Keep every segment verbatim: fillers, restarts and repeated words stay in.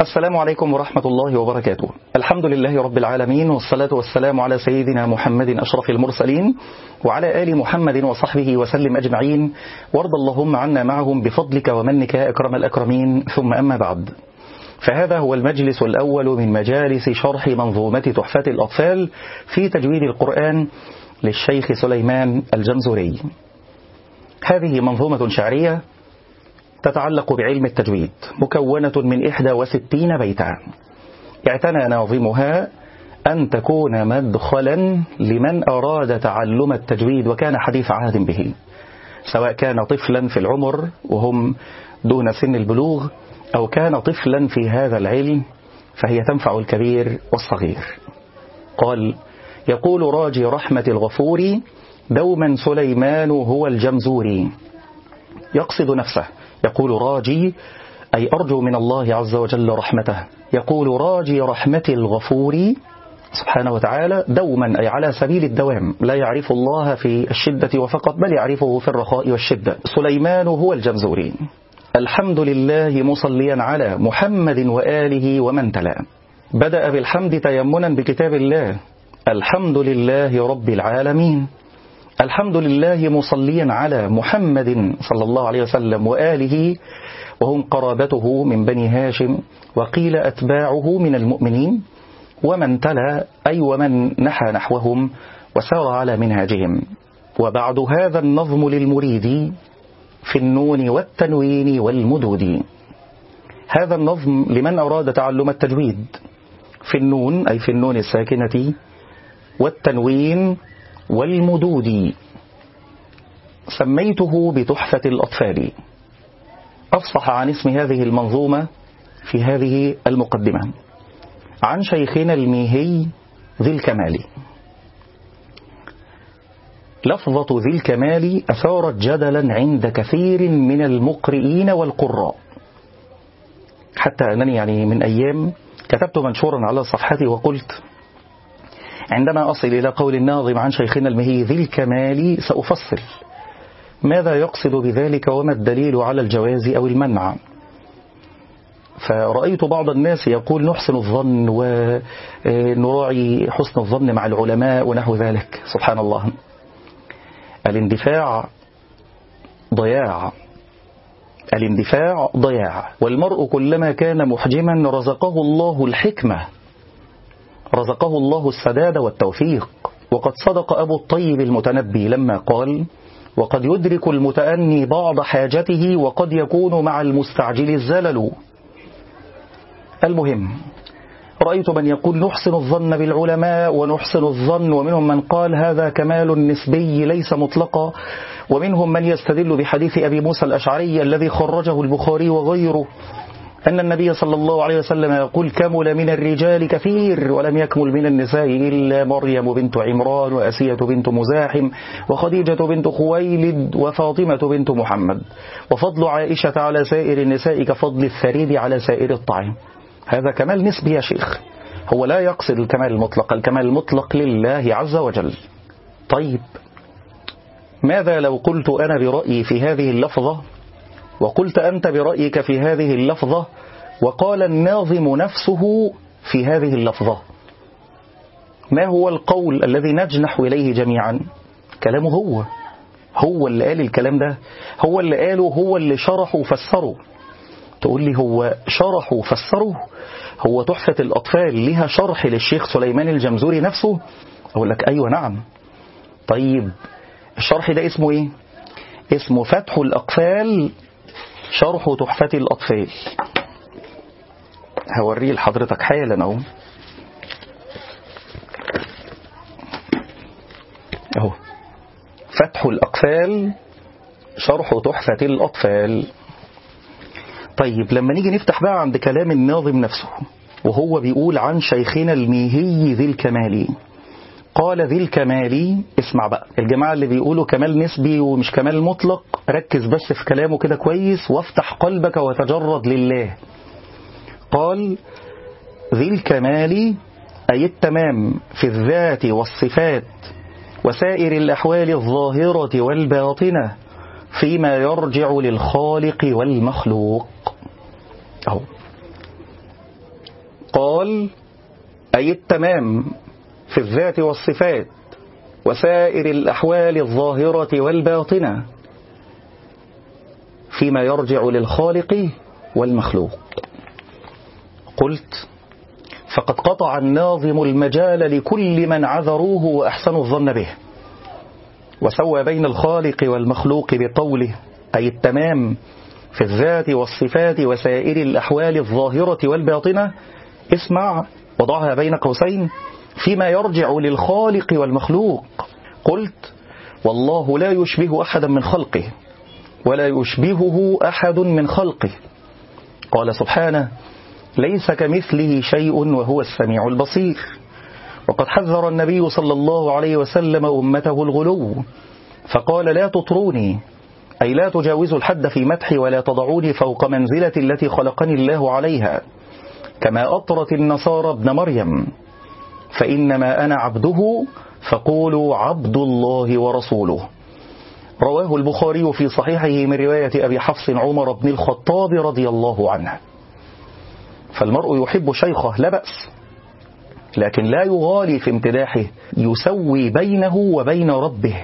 السلام عليكم ورحمة الله وبركاته. الحمد لله رب العالمين، والصلاة والسلام على سيدنا محمد أشرف المرسلين وعلى آل محمد وصحبه وسلم أجمعين، وارض اللهم عنا معهم بفضلك ومنك يا أكرم الأكرمين. ثم أما بعد، فهذا هو المجلس الأول من مجالس شرح منظومة تحفة الأطفال في تجويد القرآن للشيخ سليمان الجمزوري. هذه منظومة شعرية تتعلق بعلم التجويد، مكونة من إحدى وستين بيتا، اعتنى ناظمها أن تكون مدخلا لمن أراد تعلم التجويد وكان حديث عهد به، سواء كان طفلا في العمر وهم دون سن البلوغ أو كان طفلا في هذا العلم، فهي تنفع الكبير والصغير. قال: يقول راجي رحمة الغفور دوما سليمان هو الجمزوري. يقصد نفسه، يقول راجي أي أرجو من الله عز وجل رحمته، يقول راجي رحمة الغفور سبحانه وتعالى دوما أي على سبيل الدوام، لا يعرف الله في الشدة وفقط بل يعرفه في الرخاء والشدة. سليمان هو الجمزوري. الحمد لله مصليا على محمد وآله ومن تلا. بدأ بالحمد تيمنا بكتاب الله، الحمد لله رب العالمين. الحمد لله مصليا على محمد صلى الله عليه وسلم وآله، وهم قرابته من بني هاشم، وقيل أتباعه من المؤمنين، ومن تلا أي ومن نحى نحوهم وسار على منهاجهم. وبعد هذا النظم للمريد في النون والتنوين والمدود. هذا النظم لمن أراد تعلم التجويد في النون أي في النون الساكنة، والتنوين والمدود. سميته بتحفة الأطفال. أفصح عن اسم هذه المنظومة في هذه المقدمة عن شيخنا الميهي ذي الكمال. لفظة ذي الكمال أثارت جدلا عند كثير من المقرئين والقراء، حتى أنني يعني من أيام كتبت منشورا على صفحتي وقلت: عندما أصل إلى قول الناظم عن شيخنا الميهي ذي الكمال سأفصل ماذا يقصد بذلك وما الدليل على الجواز أو المنع. فرأيت بعض الناس يقول نحسن الظن ونراعي حسن الظن مع العلماء ونحو ذلك. سبحان الله، الاندفاع ضياع، الاندفاع ضياع. والمرء كلما كان محجما رزقه الله الحكمة، رزقه الله السداد والتوفيق. وقد صدق أبو الطيب المتنبي لما قال: وقد يدرك المتأني بعض حاجته وقد يكون مع المستعجل الزلل. المهم، رأيت من يقول نحسن الظن بالعلماء ونحسن الظن، ومنهم من قال هذا كمال نسبي ليس مطلقا، ومنهم من يستدل بحديث أبي موسى الأشعري الذي خرجه البخاري وغيره أن النبي صلى الله عليه وسلم يقول: كمل من الرجال كثير ولم يكمل من النساء إلا مريم بنت عمران وأسية بنت مزاحم وخديجة بنت خويلد وفاطمة بنت محمد، وفضل عائشة على سائر النساء كفضل الثريد على سائر الطعام. هذا كمال نسبي يا شيخ، هو لا يقصد الكمال المطلق، الكمال المطلق لله عز وجل. طيب، ماذا لو قلت أنا برأيي في هذه اللفظة وقلت أنت برأيك في هذه اللفظة، وقال الناظم نفسه في هذه اللفظة؟ ما هو القول الذي نجنح إليه جميعا؟ كلامه هو هو اللي قال الكلام ده، هو اللي قاله، هو اللي شرحه وفسره. تقول لي هو شرحه وفسره؟ هو تحفة الأطفال لها شرح للشيخ سليمان الجمزوري نفسه؟ أقول لك أيوة نعم. طيب، الشرح ده اسمه إيه؟ اسمه فتح الأقفال شرح تحفة الأطفال. هوريه لحضرتك حالا اهو اهو فتح الأقفال شرح تحفة الأطفال. طيب، لما نيجي نفتح بقى عند كلام الناظم نفسه وهو بيقول عن شيخنا الميهي ذي الكمال، قال ذي الكمال. اسمع بقى، الجماعة اللي بيقولوا كمال نسبي ومش كمال مطلق، ركز بس في كلامه كده كويس وافتح قلبك وتجرد لله. قال ذي الكمال أي التمام في الذات والصفات وسائر الأحوال الظاهرة والباطنة فيما يرجع للخالق والمخلوق. أهو قال أي التمام في الذات والصفات وسائر الأحوال الظاهرة والباطنة فيما يرجع للخالق والمخلوق. قلت فقد قطع الناظم المجال لكل من عذروه وأحسنوا الظن به، وسوى بين الخالق والمخلوق بقوله أي التمام في الذات والصفات وسائر الأحوال الظاهرة والباطنة. اسمع، وضعها بين قوسين، فيما يرجع للخالق والمخلوق. قلت والله لا يشبه أحدا من خلقه ولا يشبهه أحد من خلقه. قال سبحانه ليس كمثله شيء وهو السميع البصير. وقد حذر النبي صلى الله عليه وسلم أمته الغلو فقال لا تطروني، أي لا تجاوزوا الحد في مدحي ولا تضعوني فوق منزلة التي خلقني الله عليها، كما أطرت النصارى ابن مريم، فإنما أنا عبده فقولوا عبد الله ورسوله. رواه البخاري في صحيحه من رواية أبي حفص عمر بن الخطاب رضي الله عنه. فالمرء يحب شيخه لا بأس، لكن لا يغالي في امتداحه، يسوي بينه وبين ربه،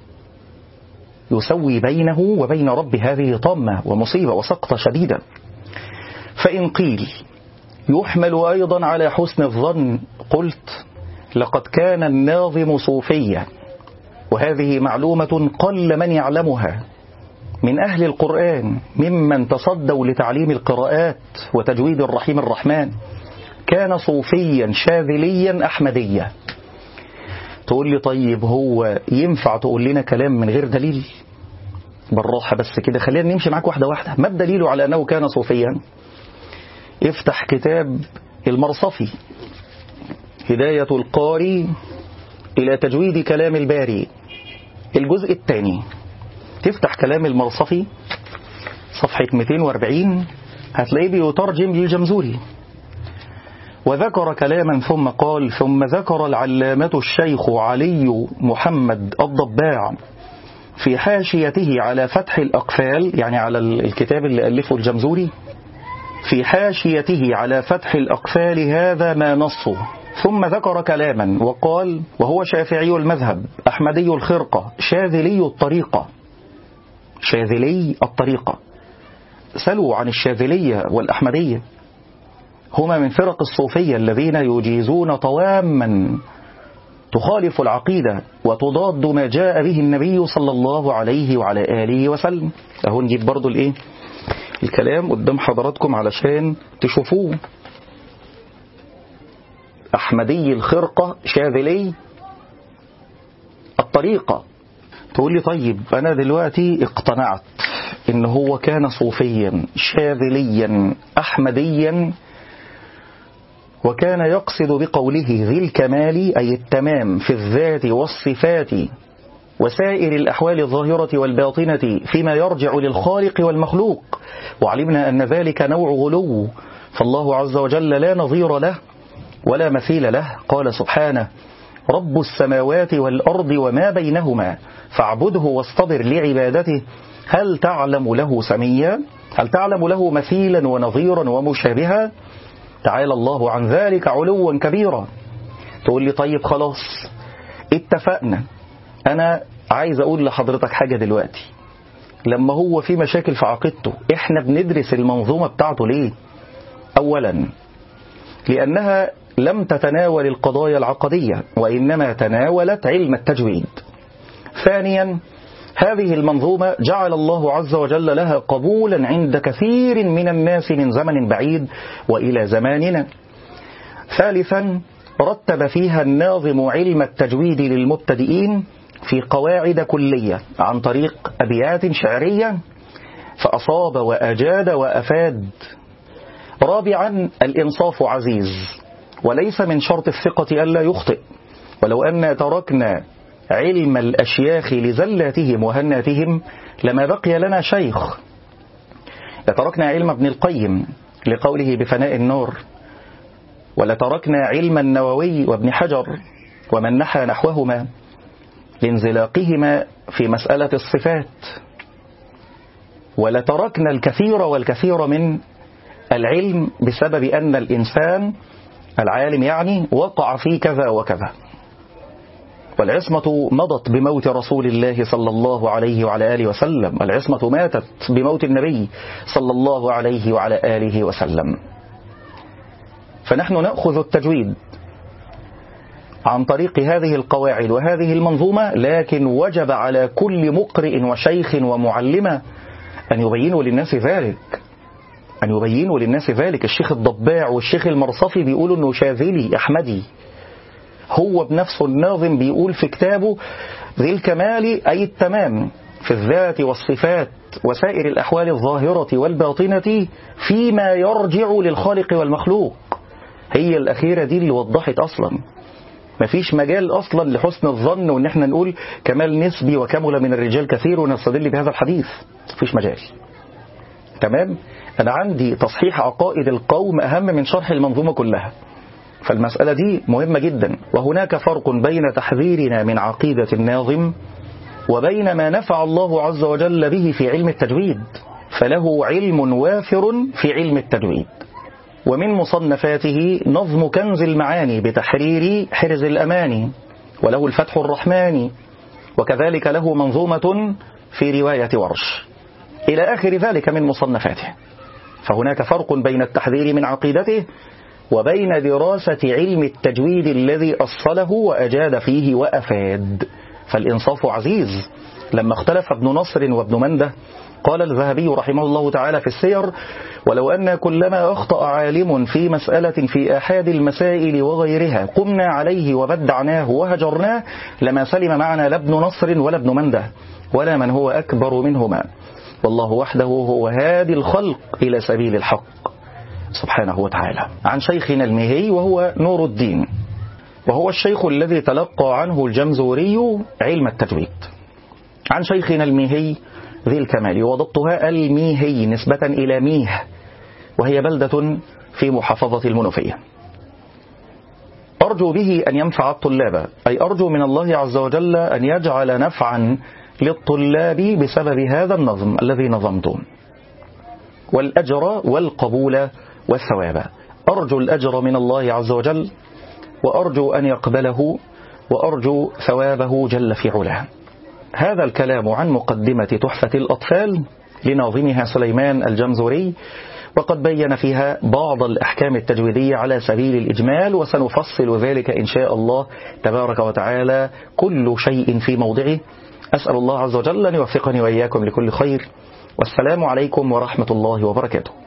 يسوي بينه وبين ربه. هذه طامة ومصيبة وسقطة شديدة. فإن قيل يحمل أيضا على حسن الظن، قلت لقد كان الناظم صوفيا، وهذه معلومة قل من يعلمها من أهل القرآن ممن تصدوا لتعليم القراءات وتجويد الرحيم الرحمن. كان صوفيا شاذليا أحمديا. تقول لي طيب هو ينفع تقول لنا كلام من غير دليل؟ بالراحة بس كده، خلينا نمشي معاك واحدة واحدة. ما الدليل على أنه كان صوفيا؟ افتح كتاب المرصفي هداية القاري إلى تجويد كلام الباري الجزء الثاني، تفتح كلام المرصفي صفحة مئتين وأربعين هتلاقيه بيترجم للجمزوري. وذكر كلاما ثم قال ثم ذكر العلامة الشيخ علي محمد الضباع في حاشيته على فتح الأقفال، يعني على الكتاب اللي ألفه الجمزوري، في حاشيته على فتح الأقفال هذا ما نصه. ثم ذكر كلاما وقال وهو شافعي المذهب أحمدي الخرقة شاذلي الطريقة. شاذلي الطريقة، سلوا عن الشاذلية والأحمدية، هما من فرق الصوفية الذين يجيزون طواما تخالف العقيدة وتضاد ما جاء به النبي صلى الله عليه وعلى آله وسلم. أهو نجيب برضو الإيه الكلام قدام حضراتكم علشان تشوفوه. أحمدي الخرقة شاذلي الطريقة. تقول لي طيب أنا دلوقتي اقتنعت إن هو كان صوفيا شاذليا أحمديا، وكان يقصد بقوله ذي الكمال أي التمام في الذات والصفات وسائر الأحوال الظاهرة والباطنة فيما يرجع للخالق والمخلوق. وعلمنا أن ذلك نوع غلو، فالله عز وجل لا نظير له ولا مثيل له. قال سبحانه رب السماوات والأرض وما بينهما فاعبده واصطبر لعبادته هل تعلم له سميا، هل تعلم له مثيلا ونظيرا ومشابها؟ تعالى الله عن ذلك علوا كبيرا. تقول لي طيب خلاص اتفقنا. أنا عايز أقول لحضرتك حاجة دلوقتي، لما هو في مشاكل في عقيدته احنا بندرس المنظومة بتاعته ليه؟ أولا لأنها لم تتناول القضايا العقدية وإنما تناولت علم التجويد. ثانيا هذه المنظومة جعل الله عز وجل لها قبولا عند كثير من الناس من زمن بعيد وإلى زماننا. ثالثا رتب فيها الناظم علم التجويد للمبتدئين في قواعد كلية عن طريق أبيات شعرية، فأصاب وأجاد وأفاد. رابعا الإنصاف عزيز، وليس من شرط الثقة ألا يخطئ، ولو أن تركنا علم الأشياخ لزلاتهم وهناتهم لما بقي لنا شيخ. لتركنا علم ابن القيم لقوله بفناء النار، ولتركنا علم النووي وابن حجر ومن نحى نحوهما لانزلاقهما في مسألة الصفات، ولتركنا الكثير والكثير من العلم بسبب أن الإنسان العالم يعني وقع في كذا وكذا. والعصمة مضت بموت رسول الله صلى الله عليه وعلى آله وسلم، العصمة ماتت بموت النبي صلى الله عليه وعلى آله وسلم. فنحن نأخذ التجويد عن طريق هذه القواعد وهذه المنظومة، لكن وجب على كل مقرئ وشيخ ومعلمة أن يبينوا للناس ذلك، أن يبينوا للناس ذلك. الشيخ الضباع والشيخ المرصفي بيقولوا أنه شاذلي أحمدي، هو بنفسه الناظم بيقول في كتابه ذي الكمال أي التمام في الذات والصفات وسائر الأحوال الظاهرة والباطنة فيما يرجع للخالق والمخلوق. هي الأخيرة دي اللي وضحت أصلا مفيش مجال أصلا لحسن الظن وإن احنا نقول كمال نسبي وكمل من الرجال كثير ونستدل بهذا الحديث، مفيش مجال. تمام؟ أنا عندي تصحيح عقائد القوم أهم من شرح المنظومة كلها، فالمسألة دي مهمة جدا. وهناك فرق بين تحذيرنا من عقيدة الناظم وبين ما نفع الله عز وجل به في علم التجويد، فله علم وافر في علم التجويد. ومن مصنفاته نظم كنز المعاني بتحرير حرز الأماني، وله الفتح الرحماني، وكذلك له منظومة في رواية ورش إلى آخر ذلك من مصنفاته. فهناك فرق بين التحذير من عقيدته وبين دراسة علم التجويد الذي أصله وأجاد فيه وأفاد. فالإنصاف عزيز. لما اختلف ابن نصر وابن منده قال الذهبي رحمه الله تعالى في السير: ولو أن كلما أخطأ عالم في مسألة في أحد المسائل وغيرها قمنا عليه وبدعناه وهجرناه لما سلم معنا لا ابن نصر ولا ابن منده ولا من هو أكبر منهما، والله وحده هو هادي الخلق إلى سبيل الحق سبحانه وتعالى. عن شيخنا المهي وهو نور الدين، وهو الشيخ الذي تلقى عنه الجمزوري علم التجويد. عن شيخنا المهي ذي الكمال، وضبطها الميهي نسبة إلى ميه، وهي بلدة في محافظة المنوفية. أرجو به أن ينفع الطلاب، أي أرجو من الله عز وجل أن يجعل نفعا للطلاب بسبب هذا النظم الذي نظمته، والأجر والقبول والثواب. أرجو الأجر من الله عز وجل، وأرجو أن يقبله، وأرجو ثوابه جل في علاه. هذا الكلام عن مقدمة تحفة الأطفال لناظمها سليمان الجمزوري، وقد بين فيها بعض الأحكام التجويدية على سبيل الإجمال، وسنفصل ذلك إن شاء الله تبارك وتعالى كل شيء في موضعه. أسأل الله عز وجل أن يوفقني وإياكم لكل خير، والسلام عليكم ورحمة الله وبركاته.